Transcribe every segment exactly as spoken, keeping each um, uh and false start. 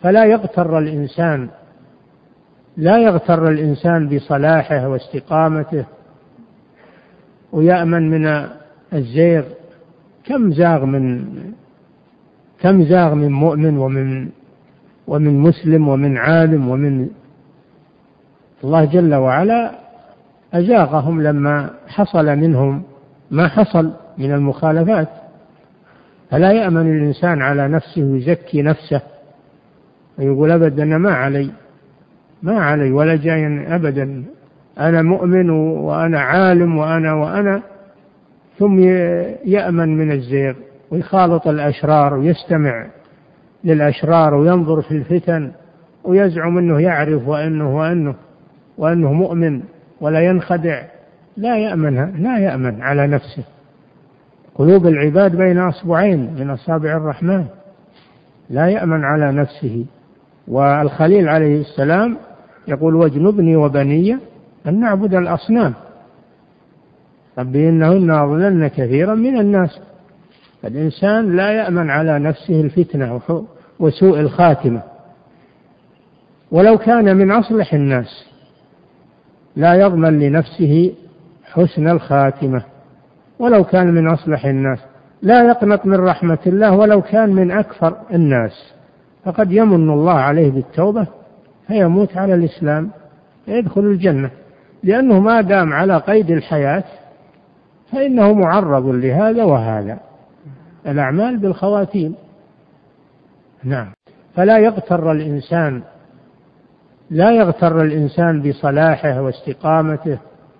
فلا يغتر الإنسان لا يغتر الإنسان بصلاحه واستقامته ويأمن من الزيغ. كم زاغ من كم زاغ من مؤمن ومن ومن مسلم ومن عالم، ومن الله جل وعلا أزاغهم لما حصل منهم ما حصل من المخالفات. فلا يأمن الإنسان على نفسه ويزكي نفسه ويقول أبدا أنا ما علي ما علي ولا جاي أبدا، أنا مؤمن وأنا عالم وأنا وأنا ثم يأمن من الزيغ ويخالط الأشرار ويستمع للأشرار وينظر في الفتن ويزعم أنه يعرف وأنه وأنه وأنه مؤمن ولا ينخدع. لا يأمن لا يأمن على نفسه. قلوب العباد بين أصبعين من أصابع الرحمن، لا يأمن على نفسه. والخليل عليه السلام يقول واجنبني وبني أن نعبد الأصنام رب إنهن أضللن كثيرا من الناس. الإنسان لا يأمن على نفسه الفتنة وسوء الخاتمة ولو كان من أصلح الناس، لا يضمن لنفسه حسن الخاتمة ولو كان من أصلح الناس، لا يقنط من رحمة الله ولو كان من أكثر الناس. فقد يمن الله عليه بالتوبة فيموت على الإسلام يدخل الجنة، لأنه ما دام على قيد الحياة فإنه معرض لهذا وهذا. الأعمال بالخواتيم. نعم. فلا يغتر الإنسان لا يغتر الإنسان بصلاحه واستقامته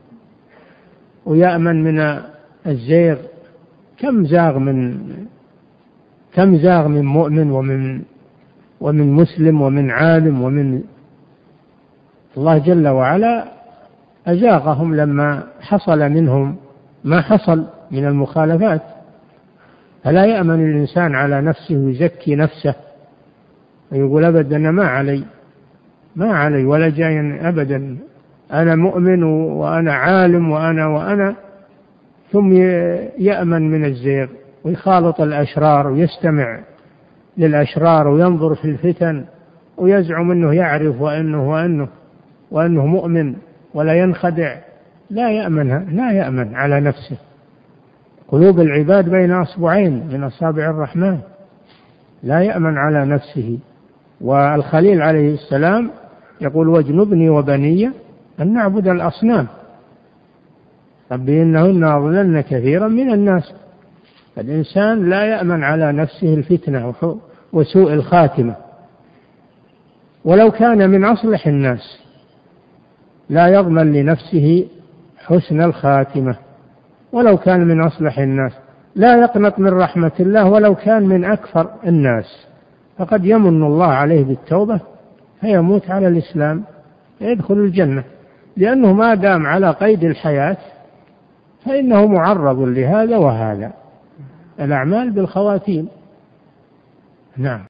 ويأمن من الزيغ. كم زاغ من كم زاغ من مؤمن ومن ومن مسلم ومن عالم، ومن الله جل وعلا أزاغهم لما حصل منهم ما حصل من المخالفات. فلا يأمن الإنسان على نفسه ويزكي نفسه ويقول أبدا أنا ما علي ما علي ولا جاي أبدا، أنا مؤمن وأنا عالم وأنا وأنا ثم يأمن من الزيغ ويخالط الأشرار ويستمع للأشرار وينظر في الفتن ويزعم أنه يعرف وأنه وأنه وأنه مؤمن ولا ينخدع. لا يأمن لا يأمن على نفسه. قلوب العباد بين أصبعين من أصابع الرحمن، لا يأمن على نفسه. والخليل عليه السلام يقول واجنبني وبني أن نعبد الأصنام رب إنهن أضللن كثيرا من الناس. الإنسان لا يأمن على نفسه الفتنة وسوء الخاتمة ولو كان من أصلح الناس، لا يضمن لنفسه حسن الخاتمة ولو كان من أصلح الناس، لا يقنط من رحمة الله ولو كان من أكثر الناس. فقد يمن الله عليه بالتوبة فيموت على الإسلام يدخل الجنة، لأنه ما دام على قيد الحياة فإنه معرض لهذا وهذا. الأعمال بالخواتيم. نعم.